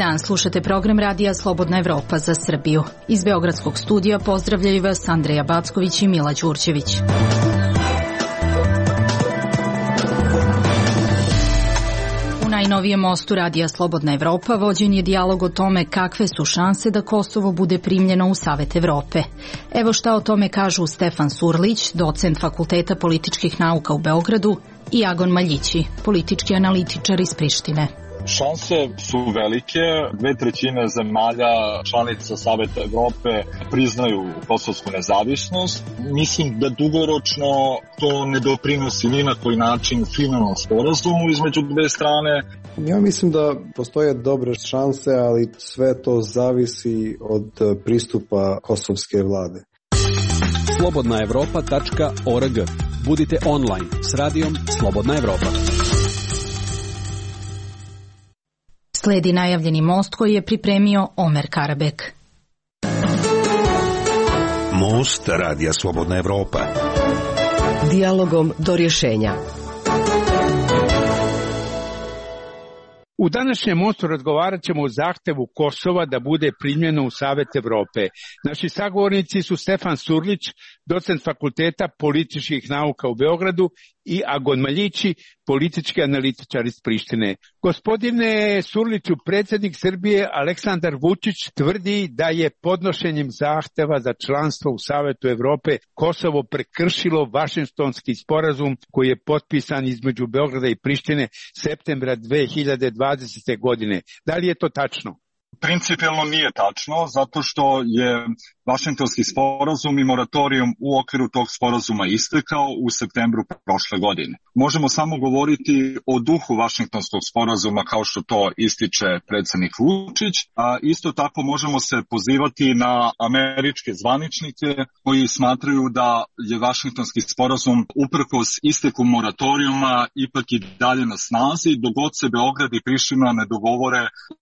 dan, slušate program radija Slobodna Evropa za Srbiju. Iz Beogradskog studija pozdravljaju vas Andreja Backović i Mila Đurđević. U najnovijem mostu radija Slobodna Evropa vođen je dijalog o tome kakve su šanse da Kosovo bude primljeno u Savet Evrope. Evo šta o tome kažu Stefan Surlić, docent Fakulteta političkih nauka u Beogradu, i Agon Maljići, politički analitičar iz Prištine. Šanse su velike, 2/3 zemalja članica Saveta Evrope priznaju kosovsku nezavisnost. Mislim da dugoročno to ne doprinosi ni na koji način finalnom sporazumu između dve strane. Ja mislim da postoje dobre šanse, ali sve to zavisi od pristupa kosovske vlade. slobodnaevropa.org. Budite online s radijom Slobodna Evropa. Sledi najavljeni most koji je pripremio Omer Karabek. Most radija Slobodna Evropa. Dijalogom do rješenja. U današnjem mostu razgovarat ćemo o zahtevu Kosova da bude primljeno u Savet Evrope. Naši sagovornici su Stefan Surlić, docent Fakulteta političkih nauka u Beogradu, i Agon Maljići, politički analitičar iz Prištine. Gospodine Surliću, predsjednik Srbije Aleksandar Vučić tvrdi da je podnošenjem zahteva za članstvo u Savetu Evrope Kosovo prekršilo Vašingtonski sporazum koji je potpisan između Beograda i Prištine septembra 2020. godine. Da li je to tačno? Principijelno nije tačno, zato što je Vašingtonski sporazum i moratorijum u okviru tog sporazuma istekao u septembru prošle godine. Možemo samo govoriti o duhu Vašingtonskog sporazuma kao što to ističe predsjednik Vučić, a isto tako možemo se pozivati na američke zvaničnike koji smatraju da je Vašingtonski sporazum uprkos isteku moratorijuma ipak i dalje na snazi dok god se Beograd i Priština ne dogovore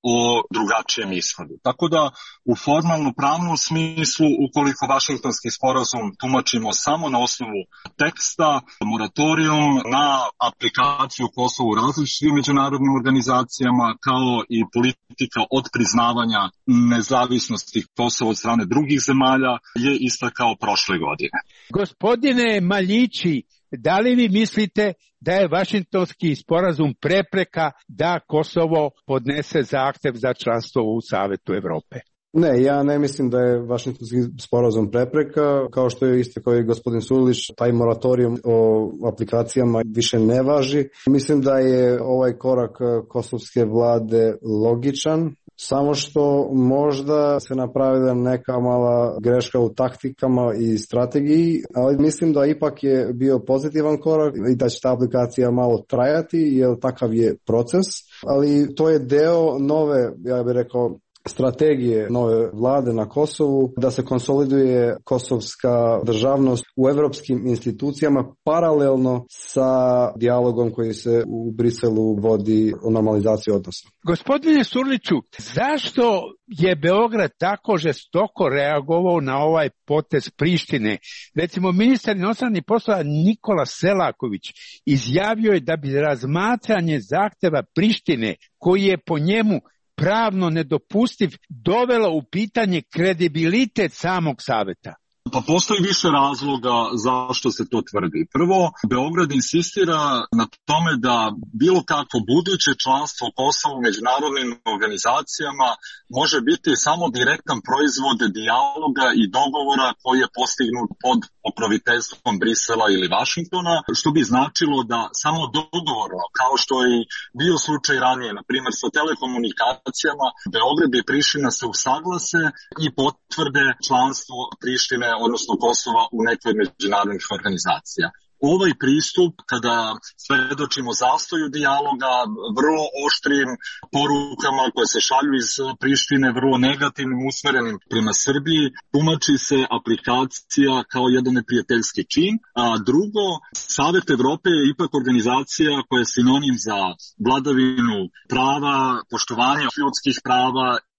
o drugačijem ishodu. Tako da u formalno pravnom smislu, ukoliko Vašingtonski sporazum tumačimo samo na osnovu teksta, moratorijum na aplikaciju Kosova u različitim međunarodnim organizacijama, kao i politika od priznavanja nezavisnosti Kosova od strane drugih zemalja je istakao prošle godine. Gospodine Maljići, da li vi mislite da je Vašingtonski sporazum prepreka da Kosovo podnese zahtev za članstvo u Savetu Evrope? Ne, ja ne mislim da je Vašingtonski sporazum prepreka, kao što je isto kao i gospodin Surlić, taj moratorijum o aplikacijama više ne važi. Mislim da je ovaj korak kosovske vlade logičan, samo što možda se napravila neka mala greška u taktikama i strategiji, ali mislim da ipak je bio pozitivan korak i da će ta aplikacija malo trajati, jer takav je proces, ali to je deo nove, ja bih rekao, strategije nove vlade na Kosovu da se konsoliduje kosovska državnost u evropskim institucijama paralelno sa dijalogom koji se u Briselu vodi o normalizaciji odnosa. Gospodine Surliću, zašto je Beograd tako žestoko reagovao na ovaj potez Prištine? Recimo, ministar inostranih poslova Nikola Selaković izjavio je da bi razmatranje zahteva Prištine, koji je po njemu pravno nedopustiv, dovelo u pitanje kredibilitet samog saveta? Pa postoji više razloga zašto se to tvrdi. Prvo, Beograd insistira na tome da bilo kako buduće članstvo Kosova u međunarodnim organizacijama može biti samo direktan proizvod dijaloga i dogovora koji je postignut pod pokroviteljstvom Brisela ili Vašingtona, što bi značilo da samo dogovorno, kao što je bio slučaj ranije, na primjer sa telekomunikacijama, Beograd i Priština se usaglase i potvrde članstvo Prištine, odnosno Kosova, u nekoj međunarodnih organizacija. Ovaj pristup, kada svedočimo zastoju dijaloga, vrlo oštrim porukama koje se šalju iz Prištine, vrlo negativnim, usmerenim prema Srbiji, tumači se aplikacija kao jedan neprijateljski čin. A drugo, Savet Evrope je ipak organizacija koja je sinonim za vladavinu prava, poštovanje ljudskih prava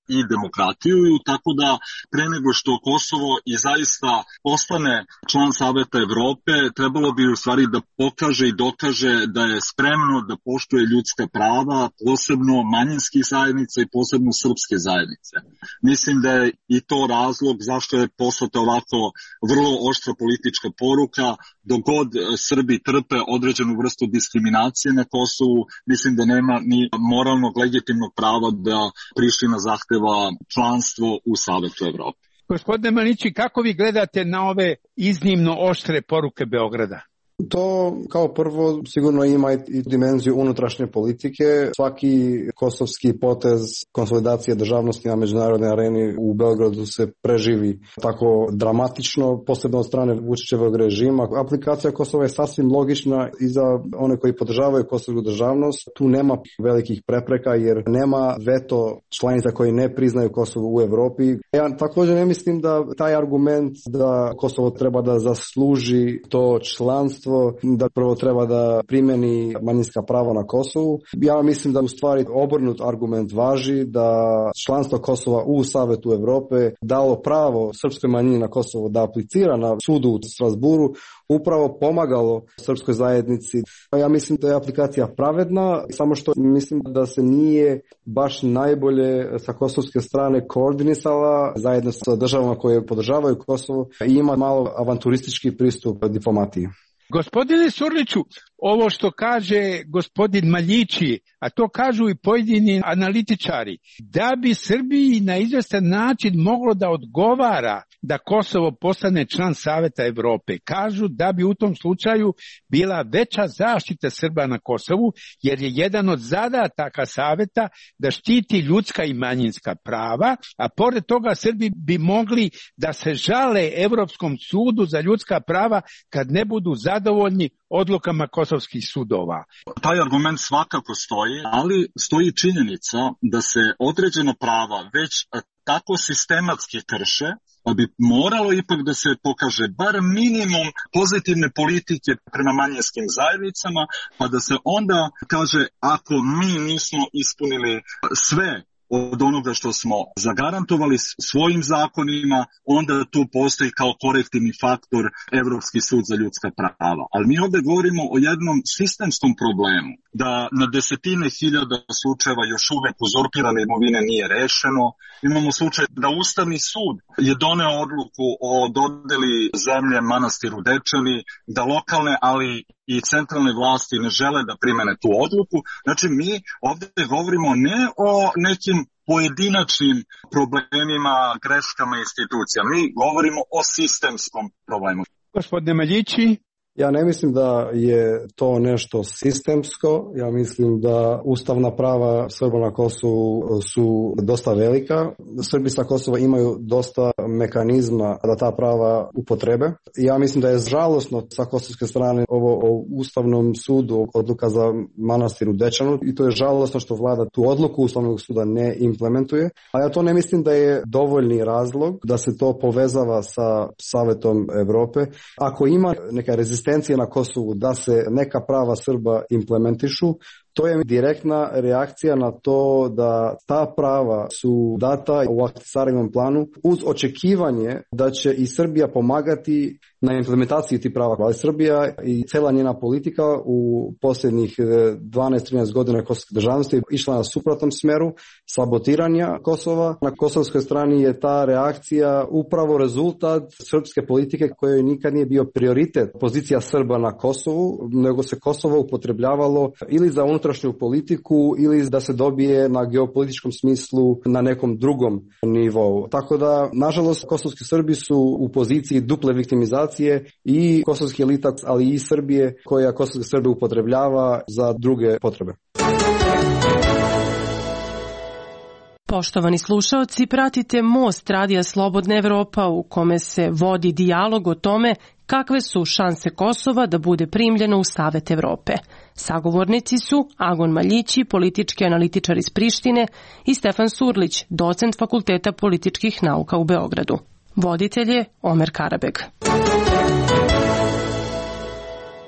i demokratiju, tako da pre nego što Kosovo i zaista postane član Saveta Evrope, trebalo bi u stvari da pokaže i dokaže da je spremno da poštuje ljudska prava, posebno manjinskih zajednica i posebno srpske zajednice. Mislim da je i to razlog zašto je poslata ovako vrlo oštra politička poruka. Dok god Srbi trpe određenu vrstu diskriminacije na Kosovu, mislim da nema ni moralnog legitimnog prava da Priština zahteva članstvo u Savetu Evrope. Gospodine Malići, kako vi gledate na ove iznimno oštre poruke Beograda? To kao prvo sigurno ima i dimenziju unutrašnje politike. Svaki kosovski potez konsolidacije državnosti na međunarodnoj areni u Beogradu se preživi tako dramatično, posebno od strane Vučićevog režima. Aplikacija Kosova je sasvim logična i za one koji podržavaju kosovsku državnost. Tu nema velikih prepreka jer nema veto članica koji ne priznaju Kosovo u Evropi. Ja također ne mislim da taj argument da Kosovo treba da zasluži to članstvo, da prvo treba da primjeni manjinska prava na Kosovu. Ja mislim da u stvari obrnut argument važi, da članstvo Kosova u Savetu Evrope dalo pravo srpskoj manjini na Kosovo da aplicira na sudu u Strasburu, upravo pomagalo srpskoj zajednici. Ja mislim da je aplikacija pravedna, samo što mislim da se nije baš najbolje sa kosovske strane koordinisala zajedno sa državama koje podržavaju Kosovo i ima malo avanturistički pristup diplomatiji. Gospodine Surliću, ovo što kaže gospodin Maljići, a to kažu i pojedini analitičari, da bi Srbiji na izvestan način moglo da odgovara da Kosovo postane član Saveta Evrope, kažu da bi u tom slučaju bila veća zaštita Srba na Kosovu, jer je jedan od zadataka Saveta da štiti ljudska i manjinska prava, a pored toga Srbi bi mogli da se žale Evropskom sudu za ljudska prava kad ne budu zadovoljni odlukama kosovskih sudova. Taj argument svakako stoji, ali stoji činjenica da se određena prava već tako sistematski krše, pa bi moralo ipak da se pokaže bar minimum pozitivne politike prema manjinskim zajednicama, pa da se onda kaže ako mi nismo ispunili sve od onoga što smo zagarantovali svojim zakonima, onda tu postoji kao korektivni faktor Evropski sud za ljudska prava. Ali mi ovdje govorimo o jednom sistemskom problemu, da na desetine hiljada slučajeva još uvek uzurpirane imovine nije rešeno. Imamo slučaj da Ustavni sud je doneo odluku o dodeli zemlje manastiru Dečani, da lokalne, ali i centralne vlasti ne žele da primene tu odluku. Znači mi ovdje govorimo ne o nekim pojedinačnim problemima, greškama institucija. Mi govorimo o sistemskom problemu. Gospodine Maljići? Ja ne mislim da je to nešto sistemsko, ja mislim da ustavna prava Srba na Kosovu su dosta velika. Srbi sa Kosova imaju dosta mehanizma da ta prava upotrebe. Ja mislim da je žalosno sa kosovske strane ovo o Ustavnom sudu, odluka za manastir u Dečanu, i to je žalosno što vlada tu odluku Ustavnog suda ne implementuje. A ja to ne mislim da je dovoljni razlog da se to povezava sa Savetom Evrope. Ako ima neka rezistencija na Kosovu da se neka prava Srba implementišu, to je direktna reakcija na to da ta prava su data u akcesarnom planu uz očekivanje da će i Srbija pomagati na implementaciji tih prava. Ali Srbija i cela njena politika u posljednjih 12-13 godina kosovske državnosti išla na suprotnom smeru sabotiranja Kosova. Na kosovskoj strani je ta reakcija upravo rezultat srpske politike kojoj nikad nije bio prioritet pozicija Srba na Kosovu, nego se Kosovo upotrebljavalo ili za unutrašnju politiku ili da se dobije na geopolitičkom smislu na nekom drugom nivou. Tako da, nažalost, kosovski Srbi su u poziciji duple viktimizacije i kosovski elita, ali i Srbije koja kosovske Srbe upotrebljava za druge potrebe. Poštovani slušaoci, pratite Most Radija Slobodna Evropa u kome se vodi dijalog o tome kakve su šanse Kosova da bude primljeno u Savet Evrope. Sagovornici su Agon Maljići, politički analitičar iz Prištine, i Stefan Surlić, docent Fakulteta političkih nauka u Beogradu. Voditelj je Omer Karabeg.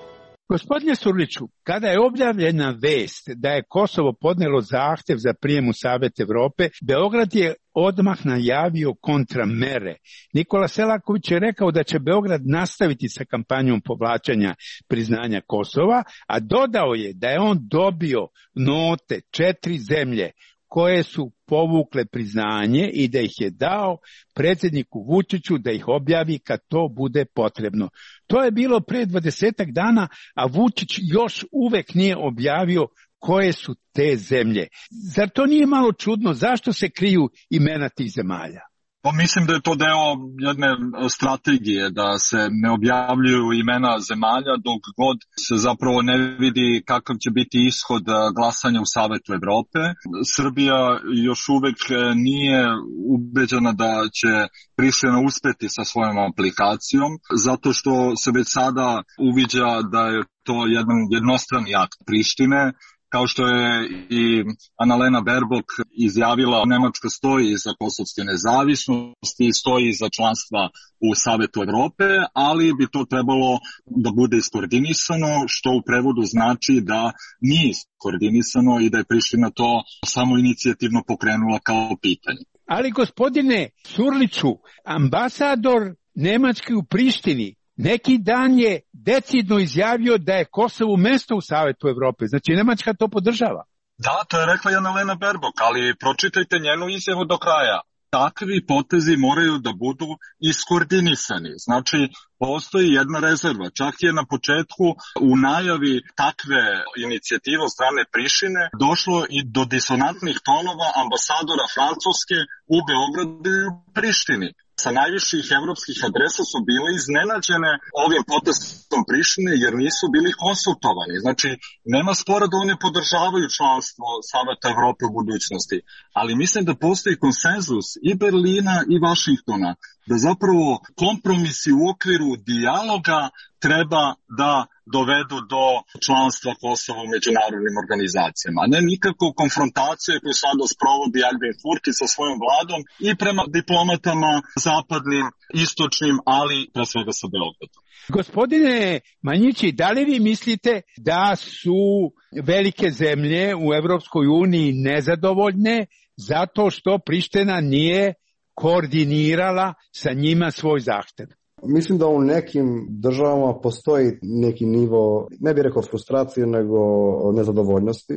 Gospodine Surliću, kada je objavljena vest da je Kosovo podnelo zahtev za prijem u Savet Evrope, Beograd je odmah najavio kontramere. Nikola Selaković je rekao da će Beograd nastaviti sa kampanjom povlačenja priznanja Kosova, a dodao je da je on dobio note 4 zemlje koje su povukle priznanje i da ih je dao predsjedniku Vučiću da ih objavi kad to bude potrebno. To je bilo pre 20 dana, a Vučić još uvek nije objavio koje su te zemlje. Zar to nije malo čudno? Zašto se kriju imena tih zemalja? Pa mislim da je to deo jedne strategije, da se ne objavljuju imena zemalja dok god se zapravo ne vidi kakav će biti ishod glasanja u Savetu Evrope. Srbija još uvek nije ubeđena da će Priština uspeti sa svojom aplikacijom, zato što se već sada uviđa da je to jedan jednostrani akt Prištine. Kao što je i Annalena Baerbock izjavila, Nemačka stoji iza kosovske nezavisnosti, stoji iza članstva u Savetu Evrope, ali bi to trebalo da bude iskoordinisano, što u prevodu znači da nije iskoordinisano i da je Priština to samo inicijativno pokrenula kao pitanje. Ali gospodine Surliću, ambasador Nemački u Prištini neki dan je decidno izjavio da je Kosovo mesto u Savetu Evrope. Znači, Nemačka to podržava. Da, to je rekla i Annalena Baerbock, ali pročitajte njenu izjavu do kraja. Takvi potezi moraju da budu iskoordinisani. Znači, postoji jedna rezerva. Čak je na početku u najavi takve inicijative od strane Prištine došlo i do disonantnih tonova ambasadora Francuske u Beogradu i u Prištini. Sa najviših evropskih adresa su bile iznenađene ovim potezom Prištine jer nisu bili konsultovani. Znači, nema spora da one podržavaju članstvo Saveta Evrope u budućnosti, ali mislim da postoji konsenzus i Berlina i Vašingtona da zapravo kompromisi u okviru dijaloga treba da dovedu do članstva Kosova u međunarodnim organizacijama, a ne nikako konfrontacije koju sada sprovodi Albin Kurti sa svojom vladom i prema diplomatama zapadnim, istočnim, ali pre svega sa Beogradom. Gospodine Manjići, da li vi mislite da su velike zemlje u Evropskoj uniji nezadovoljne zato što Priština nije koordinirala sa njima svoj zahtev? Mislim da u nekim državama postoji neki nivo, ne bih rekao frustracije, nego nezadovoljnosti,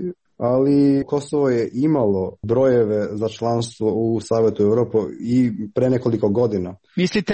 ali Kosovo je imalo brojeve za članstvo u Savetu Evrope i pre nekoliko godina. Mislite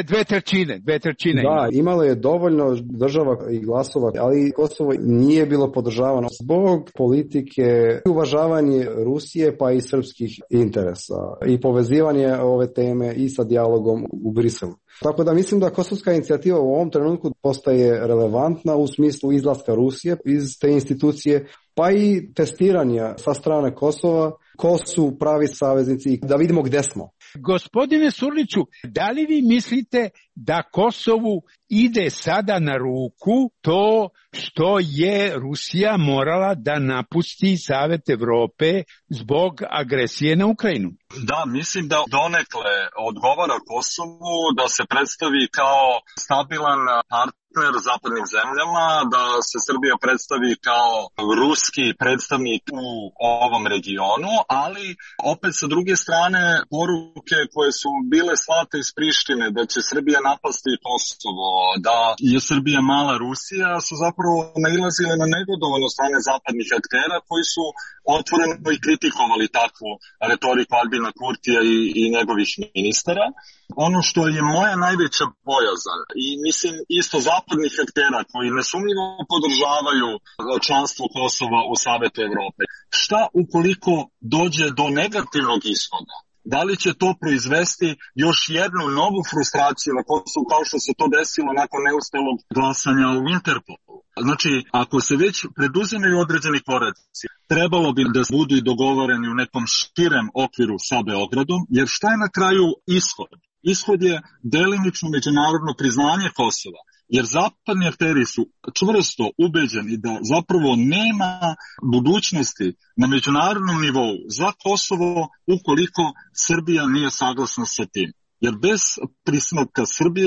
2/3? Da, imalo je dovoljno država i glasova, ali Kosovo nije bilo podržavano zbog politike i uvažavanje Rusije pa i srpskih interesa i povezivanje ove teme i sa dijalogom u Briselu. Tako da mislim da kosovska inicijativa u ovom trenutku postaje relevantna u smislu izlaska Rusije iz te institucije, pa i testiranja sa strane Kosova, ko su pravi saveznici i da vidimo gde smo. Gospodine Surliću, da li vi mislite da Kosovu ide sada na ruku to što je Rusija morala da napusti Savet Evrope zbog agresije na Ukrajinu? Da, mislim da donekle odgovara Kosovu da se predstavi kao stabilan partner zapadnim zemljama, da se Srbija predstavi kao ruski predstavnik u ovom regionu, ali opet sa druge strane poruke koje su bile slate iz Prištine da će Srbija napasti Kosovo, da je Srbija mala Rusija, su zapravo nailazile na negodovanje strane zapadnih aktera koji su otvoreno i kritikovali takvu retoriku Albina Kurtija i njegovih ministara. Ono što je moja najveća bojazan i mislim isto zapadnih aktera koji nesumnjivo podržavaju članstvo Kosova u Savetu Evrope. Šta ukoliko dođe do negativnog ishoda? Da li će to proizvesti još jednu novu frustraciju na Kosovu kao što se to desilo nakon neuspelog glasanja u Interpolu? Znači, ako se već preduzimaju određeni koraci, trebalo bi da budu i dogovoreni u nekom širem okviru sa Beogradom, jer šta je na kraju ishod? Ishod je delimično međunarodno priznanje Kosova, jer zapadni akteri su čvrsto ubeđeni da zapravo nema budućnosti na međunarodnom nivou za Kosovo ukoliko Srbija nije saglasna sa tim. Jer bez pristanka Srbije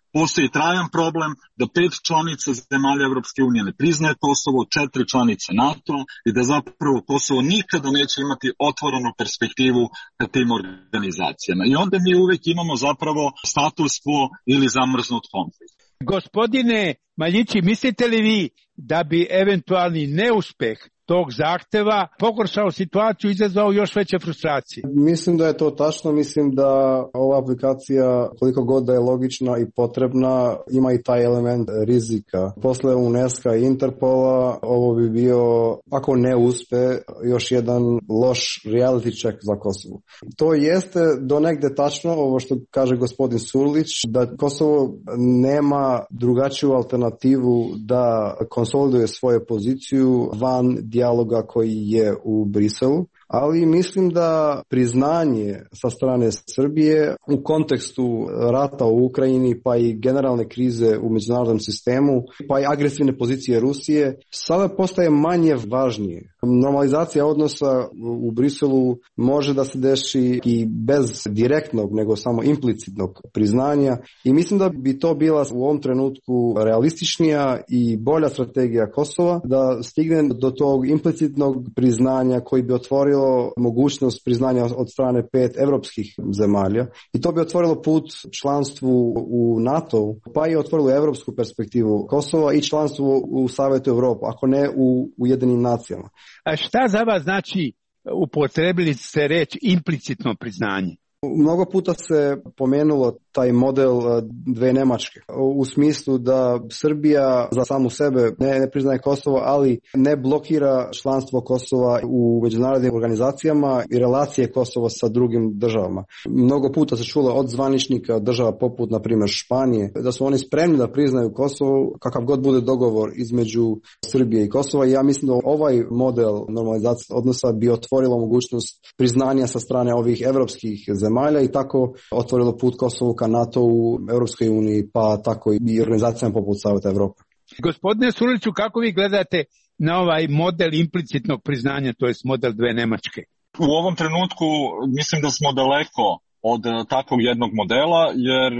postoji trajan problem da 5 članica zemalja Evropske unije ne priznaje Kosovo, 4 članice NATO i da zapravo Kosovo nikada neće imati otvorenu perspektivu ka tim organizacijama. I onda mi uvek imamo zapravo status quo ili zamrznut konflikt. Gospodine Maljići, mislite li vi da bi eventualni neuspeh tog zahteva pogoršao situaciju i izazvao još veće frustracije? Mislim da je to tačno, mislim da ova aplikacija, koliko god da je logična i potrebna, ima i taj element rizika. Posle UNESCO i Interpola ovo bi bio, ako ne uspe, još jedan loš reality check za Kosovo. To jeste do negde tačno, ovo što kaže gospodin Surlić, da Kosovo nema drugačiju alternativu da konsoliduje svoju poziciju van dijaloga koji je u Briselu, ali mislim da priznanje sa strane Srbije u kontekstu rata u Ukrajini pa i generalne krize u međunarodnom sistemu pa i agresivne pozicije Rusije sada postaje manje važnije. Normalizacija odnosa u Briselu može da se deši i bez direktnog nego samo implicitnog priznanja i mislim da bi to bila u ovom trenutku realističnija i bolja strategija Kosova da stigne do tog implicitnog priznanja koji bi otvorio mogućnost priznanja od strane 5 evropskih zemalja i to bi otvorilo put članstvu u NATO, pa i otvorilo evropsku perspektivu Kosova i članstvu u Savetu Evrope, ako ne u Ujedinjenim nacijama. A šta za vas znači, upotrebili ste reč implicitno priznanje? Mnogo puta se pomenulo taj model dve Nemačke u smislu da Srbija za samu sebe ne priznaje Kosovo, ali ne blokira članstvo Kosova u međunarodnim organizacijama i relacije Kosova sa drugim državama. Mnogo puta se čulo od zvaničnika država poput, na primjer, Španije, da su oni spremni da priznaju Kosovo kakav god bude dogovor između Srbije i Kosova i ja mislim da ovaj model normalizacije odnosa bi otvorilo mogućnost priznanja sa strane ovih evropskih zemalja i tako otvorilo put Kosovu ka NATO u Europskoj uniji, pa tako i organizacijama poput Saveta Evrope. Gospodine Surliću, kako vi gledate na ovaj model implicitnog priznanja, to jest model dve Nemačke? U ovom trenutku mislim da smo daleko od takvog jednog modela, jer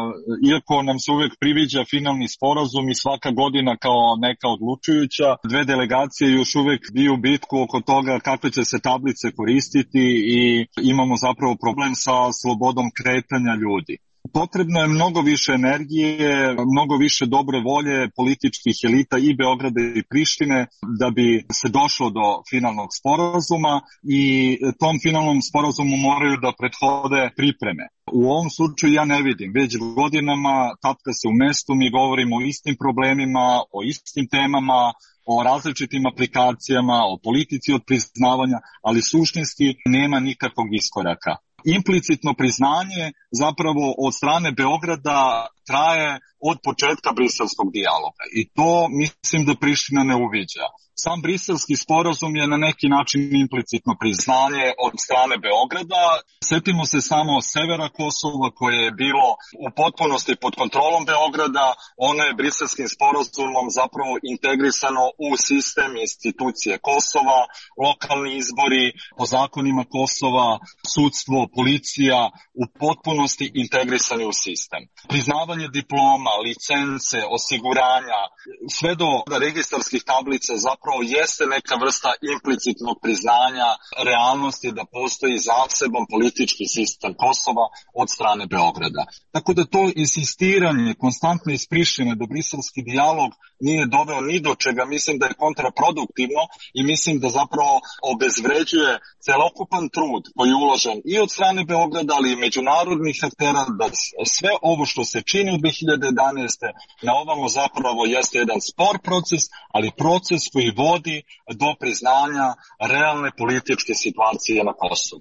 iako nam se uvek priviđa finalni sporazum i svaka godina kao neka odlučujuća, dve delegacije još uvek biju bitku oko toga kakve će se tablice koristiti i imamo zapravo problem sa slobodom kretanja ljudi. Potrebno je mnogo više energije, mnogo više dobre volje političkih elita i Beograda i Prištine da bi se došlo do finalnog sporazuma i tom finalnom sporazumu moraju da prethode pripreme. U ovom slučaju ja ne vidim, već godinama tapka se u mestu, mi govorimo o istim problemima, o istim temama, o različitim aplikacijama, o politici od priznavanja, ali suštinski nema nikakvog iskoraka. Implicitno priznanje zapravo od strane Beograda traje od početka briselskog dijaloga i to mislim da Priština ne uviđa. Sam briselski sporazum je na neki način implicitno priznanje od strane Beograda. Setimo se samo severa Kosova koje je bilo u potpunosti pod kontrolom Beograda. Ono je briselskim sporazumom zapravo integrisano u sistem institucije Kosova, lokalni izbori, po zakonima Kosova, sudstvo, policija u potpunosti integrisani u sistem. Priznavanje diploma, licence, osiguranja, sve do registarskih tablica zapravo jeste neka vrsta implicitnog priznanja realnosti da postoji zaseban politički sistem Kosova od strane Beograda. Tako da to insistiranje konstantno iz Prištine do briselski dijalog nije doveo ni do čega, mislim da je kontraproduktivno i mislim da zapravo obezvređuje celokupan trud koji je uložen i od strane Beograda, ali i međunarodnih aktera da sve ovo što se čini u 2011. na ovamo zapravo jeste jedan spor proces, ali proces koji vodi do priznanja realne političke situacije na Kosovu.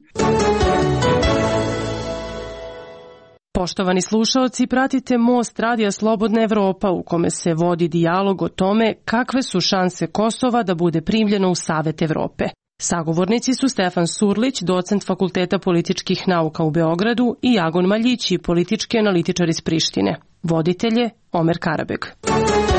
Poštovani slušaoci, pratite Most Radija Slobodna Evropa u kome se vodi dijalog o tome kakve su šanse Kosova da bude primljeno u Savet Evrope. Sagovornici su Stefan Surlić, docent Fakulteta političkih nauka u Beogradu i Jagon Maljići, politički analitičar iz Prištine. Voditelj je Omer Karabeg.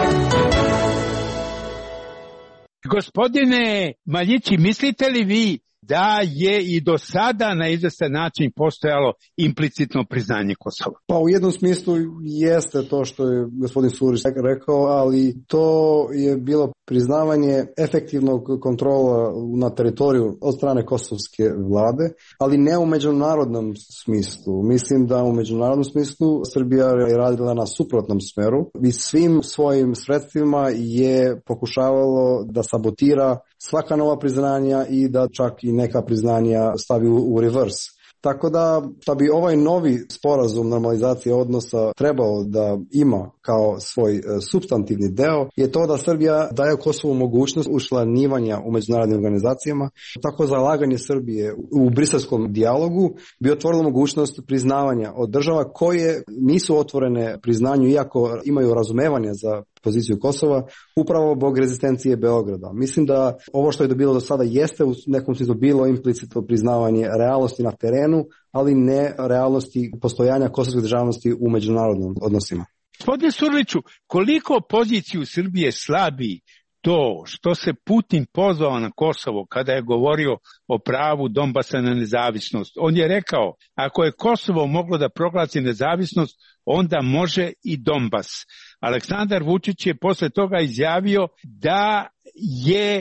Gospodine Maljići, mislite li vi da je i do sada na izvestan način postojalo implicitno priznanje Kosova? Pa u jednom smislu jeste to što je gospodin Surlić rekao, ali to je bilo priznavanje efektivnog kontrola na teritoriju od strane kosovske vlade, ali ne u međunarodnom smislu. Mislim da u međunarodnom smislu Srbija je radila na suprotnom smeru i svim svojim sredstvima je pokušavalo da sabotira svaka nova priznanja i da čak i neka priznanja stavi u reverse. Tako da bi ovaj novi sporazum normalizacije odnosa trebao da ima kao svoj supstantivni deo je to da Srbija daje Kosovu mogućnost učlanjivanja u međunarodnim organizacijama. Tako zalaganje Srbije u briselskom dijalogu bi otvorilo mogućnost priznavanja od država koje nisu otvorene priznanju iako imaju razumevanje za poziciju Kosova, upravo zbog rezistencije Beograda. Mislim da ovo što je dobilo do sada jeste u nekom smislu bilo implicitno priznavanje realnosti na terenu, ali ne realnosti postojanja kosovske državnosti u međunarodnim odnosima. Gospodine Surliću, koliko poziciju Srbije slabi to što se Putin pozvao na Kosovo kada je govorio o pravu Donbasa na nezavisnost? On je rekao, ako je Kosovo moglo da proglasi nezavisnost, onda može i Donbas. Aleksandar Vučić je posle toga izjavio da je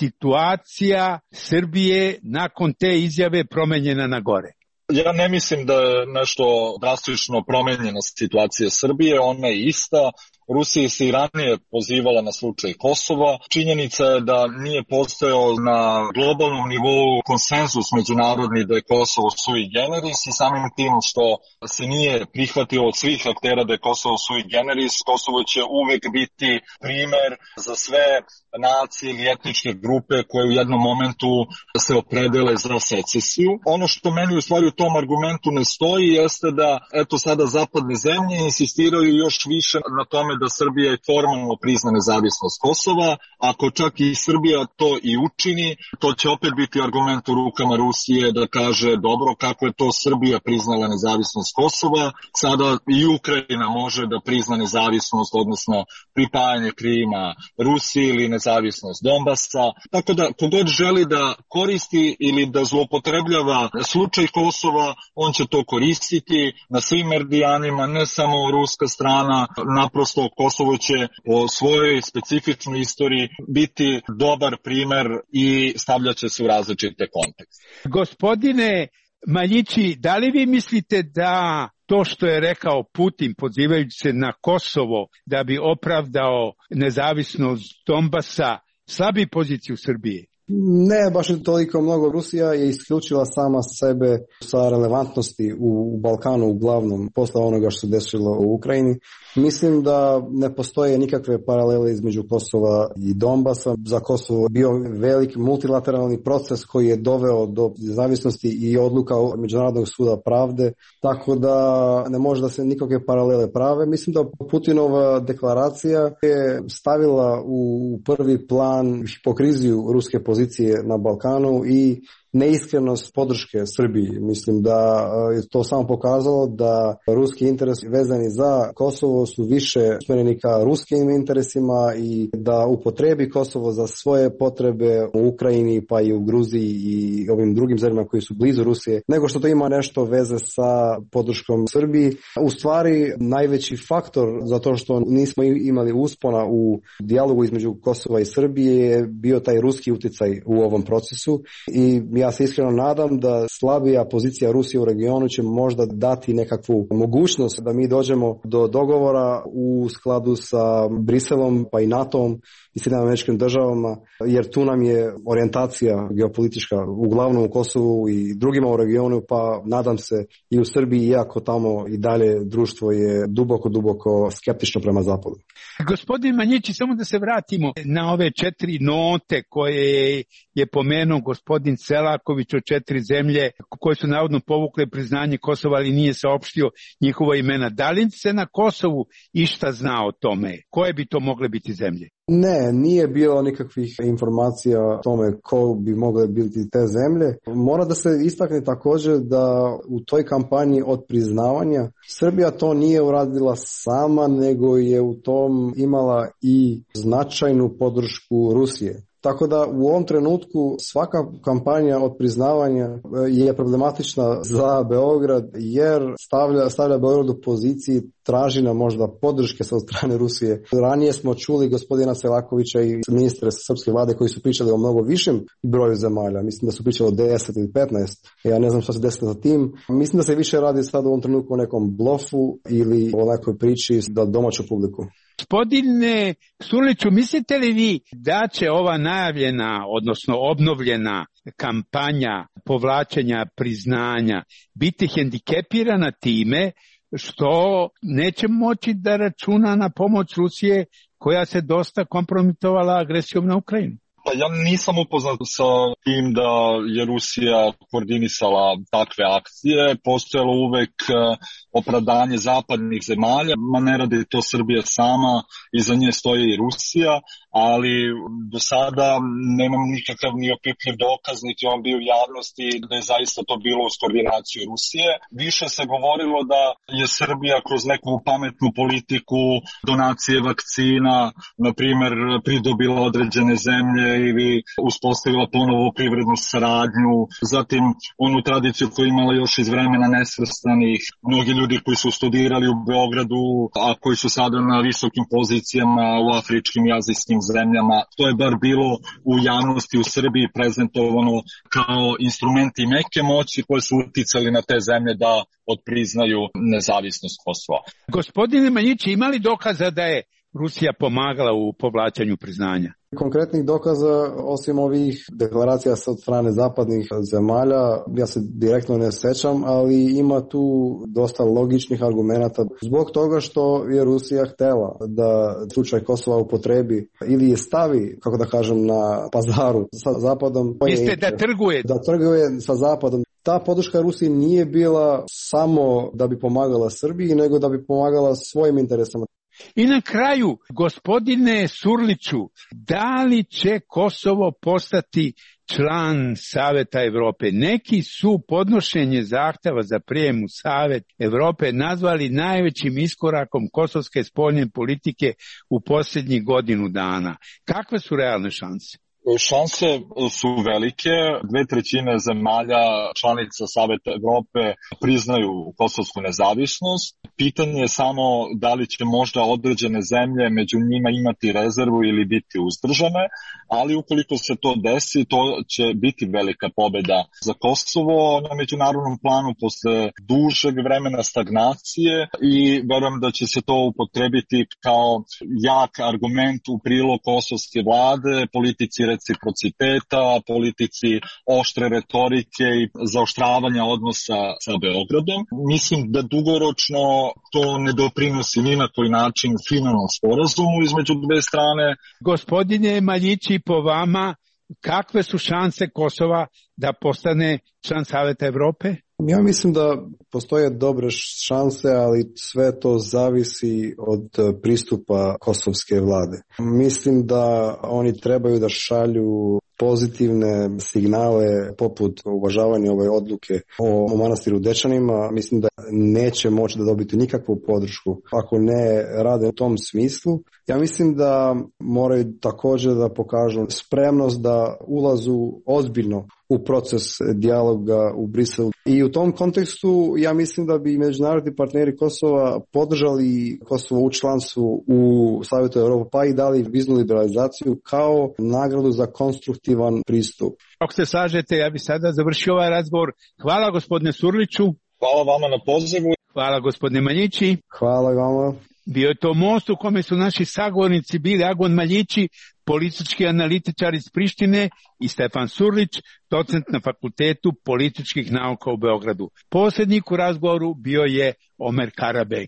situacija Srbije nakon te izjave promenjena na gore. Ja ne mislim da je nešto drastično promenjena situacija Srbije, ona je ista. Rusija se i ranije pozivala na slučaj Kosova. Činjenica je da nije postojao na globalnom nivou konsenzus međunarodni da je Kosovo sui generis i samim tim što se nije prihvatio od svih aktera da je Kosovo sui generis, Kosovo će uvek biti primer za sve nacije ili etničke grupe koje u jednom momentu se opredele za secesiju. Ono što meni u stvari u tom argumentu ne stoji jeste da eto sada zapadne zemlje insistiraju još više na tome da Srbija je formalno prizna nezavisnost Kosova. Ako čak i Srbija to i učini, to će opet biti argument u rukama Rusije da kaže dobro, kako je to Srbija priznala nezavisnost Kosova, sada i Ukrajina može da prizna nezavisnost, odnosno pripajanje Krima Rusiji ili nezavisnost Donbasa. Tako da kogod želi da koristi ili da zloupotrebljava slučaj Kosova, on će to koristiti na svim meridijanima, ne samo ruska strana, naprosto Kosovo će po svojoj specifičnoj istoriji biti dobar primer i stavljaće se u različite kontekste. Gospodine Maljići, da li vi mislite da to što je rekao Putin pozivajući se na Kosovo da bi opravdao nezavisnost Donbasa slabi poziciju Srbije? Ne, baš je toliko mnogo. Rusija je isključila sama sebe sa relevantnosti u Balkanu uglavnom posle onoga što se desilo u Ukrajini. Mislim da ne postoje nikakve paralele između Kosova i Donbasa. Za Kosovo je bio velik multilateralni proces koji je doveo do nezavisnosti i odluka Međunarodnog suda pravde, tako da ne može da se nikakve paralele prave. Mislim da Putinova deklaracija je stavila u prvi plan hipokriziju ruske pozicije na Balkanu i neiskrenost podrške Srbiji. Mislim da je to samo pokazalo da ruski interesi vezani za Kosovo su više usmereni ka ruskim interesima i da upotrebi Kosovo za svoje potrebe u Ukrajini pa i u Gruziji i ovim drugim zemljama koji su blizu Rusije, nego što to ima nešto veze sa podrškom Srbiji. U stvari najveći faktor za to što nismo imali uspona u dijalogu između Kosova i Srbije je bio taj ruski uticaj u ovom procesu i ja se iskreno nadam da slabija pozicija Rusije u regionu će možda dati nekakvu mogućnost da mi dođemo do dogovora u skladu sa Briselom pa i NATO-om i Sjedinjenim Američkim Državama, jer tu nam je orijentacija geopolitička uglavnom u Kosovu i drugima u regionu, pa nadam se i u Srbiji, iako tamo i dalje društvo je duboko skeptično prema zapadu. Gospodin Manjići, samo da se vratimo na ove 4 note koje je pomenuo gospodin Selaković o 4 zemlje koje su navodno povukle priznanje Kosova, ali nije saopštio njihova imena. Da li se na Kosovu išta zna o tome? Koje bi to mogle biti zemlje? Ne, nije bilo nikakvih informacija o tome ko bi mogle biti te zemlje. Mora da se istakne također da u toj kampanji od priznavanja Srbija to nije uradila sama, nego je u tom imala i značajnu podršku Rusije. Tako da u ovom trenutku svaka kampanja od priznavanja je problematična za Beograd jer stavlja Beograd u poziciji tražina možda podrške sa strane Rusije. Ranije smo čuli gospodina Selakovića i ministre srpske vlade koji su pričali o mnogo višem broju zemalja. Mislim da su pričali o 10 ili 15. Ja ne znam što se desilo sa tim. Mislim da se više radi sad u ovom trenutku o nekom blofu ili o nekoj priči za domaću publiku. Gospodine Surliću, mislite li vi da će ova najavljena, odnosno obnovljena kampanja povlačenja priznanja biti hendikepirana time što neće moći da računa na pomoć Rusije koja se dosta kompromitovala agresijom na Ukrajinu? Pa ja nisam upoznat sa tim da je Rusija koordinisala takve akcije. Postojalo uvek opravdanje zapadnih zemalja, ne radi to Srbija sama, iza nje stoji i Rusija, ali do sada nemam nikakav ni opipljiv dokaz, niti on bio u javnosti da je zaista to bilo uz koordinaciju Rusije. Više se govorilo da je Srbija kroz neku pametnu politiku donacije vakcina, na primjer, pridobila određene zemlje ili uspostavila ponovo privrednu saradnju, zatim onu tradiciju koju imala još iz vremena nesvrstanih, mnogi ljudi koji su studirali u Beogradu, a koji su sada na visokim pozicijama u afričkim i azijskim zemljama. To je bar bilo u javnosti u Srbiji prezentovano kao instrumenti meke moći koji su uticali na te zemlje da odpriznaju nezavisnost Kosova. Gospodine Maljići, ima li dokaza da je Rusija pomagala u povlačenju priznanja? Konkretnih dokaza, osim ovih deklaracija od strane zapadnih zemalja, ja se direktno ne sećam, ali ima tu dosta logičnih argumenata. Zbog toga što je Rusija htela da slučaj Kosova upotrebi ili je stavi, kako da kažem, na pazaru sa Zapadom. Mislite da trguje? Da trguje sa Zapadom. Ta podrška Rusiji nije bila samo da bi pomagala Srbiji, nego da bi pomagala svojim interesama. I na kraju, gospodine Surliću, da li će Kosovo postati član Saveta Evrope? Neki su podnošenje zahteva za prijem u Savet Evrope nazvali najvećim iskorakom kosovske spoljne politike u posljednjih godinu dana. Kakve su realne šanse? Šanse su velike. 2/3 zemalja članica Saveta Evrope priznaju kosovsku nezavisnost. Pitanje je samo da li će možda određene zemlje među njima imati rezervu ili biti uzdržane, ali ukoliko se to desi, to će biti velika pobeda za Kosovo na međunarodnom planu posle dužeg vremena stagnacije i verujem da će se to upotrebiti kao jak argument u prilog kosovske vlade, politici reciprociteta, politici oštre retorike i zaoštravanja odnosa sa Beogradom. Mislim da dugoročno to ne doprinosi ni na koji način finalnom sporazumu između dve strane. Gospodine Maljići, po vama, kakve su šanse Kosova da postane član Saveta Evrope? Ja mislim da postoje dobre šanse, ali sve to zavisi od pristupa kosovske vlade. Mislim da oni trebaju da šalju pozitivne signale poput uvažavanja ove odluke o manastiru Dečanima. Mislim da neće moći da dobiti nikakvu podršku ako ne rade u tom smislu. Ja mislim da moraju također da pokažu spremnost da ulazu ozbiljno u proces dijaloga u Briselu. I u tom kontekstu ja mislim da bi međunarodni partneri Kosova podržali Kosovo u članstvu u Savetu Evrope, pa i dali viznu liberalizaciju kao nagradu za konstruktivan pristup. Ako se slažete, ja bih sada završio ovaj razgovor. Hvala gospodine Surliću. Hvala vama na pozivu. Hvala gospodine Maljići. Hvala vama. Bio je to most u kome su naši sagovornici bili Agon Maljići, politički analitičar iz Prištine, i Stefan Surlić, docent na Fakultetu političkih nauka u Beogradu. Posrednik u razgovoru bio je Omer Karabek.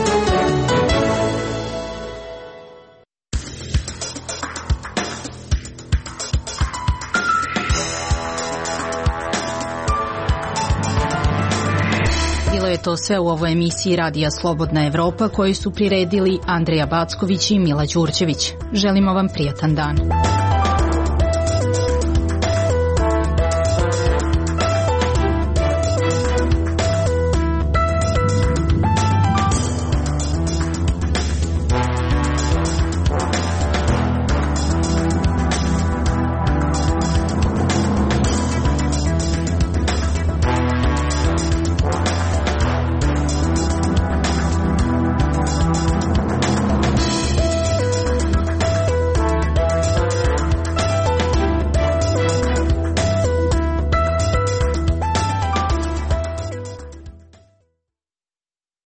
Bilo je to sve u ovoj emisiji Radija Slobodna Evropa koju su priredili Andreja Backović i Mila Đurđević. Želimo vam prijatan dan.